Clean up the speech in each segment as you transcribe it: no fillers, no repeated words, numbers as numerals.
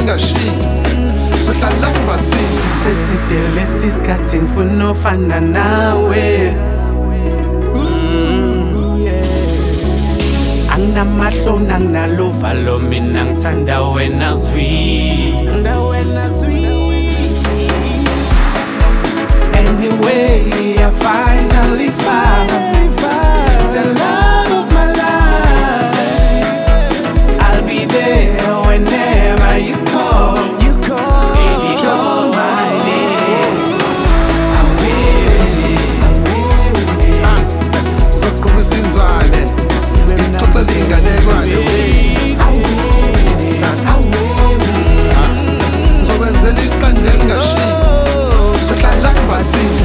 engashiye sohlala sibathini sesidele sisikhathi ngifuna ofana nawe anginamahloni anginaluvalo mina ngithanda wena sweet anyway I finally found the love of my life. I'll be there whenever you call. Baby, call my name. I'm waiting. soqhubisa inzwane ngixoxele inganekwane ngizokwenzela iqanda elingashiyi sohlala sibathini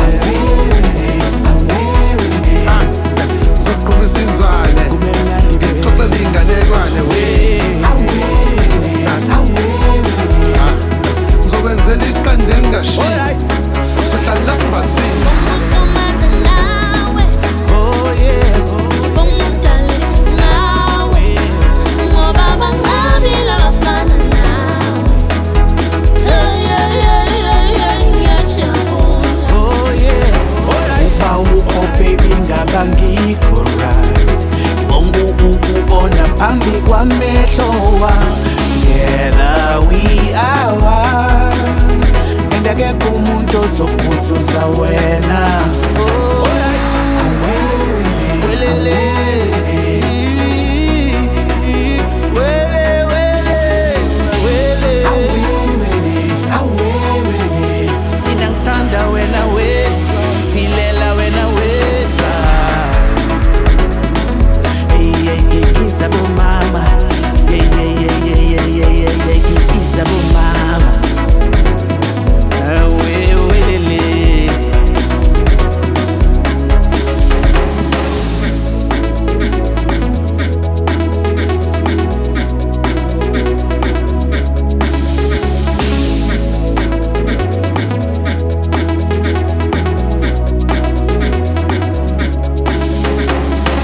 soqhubisa inzwane ngixoxele inganekwane ngizokwenzela iqanda elingashiyi sohlala sibathini ngikho right bongo ukubona phambi kwamehlo wami together we are one and akekho umuntu ozokudluza wena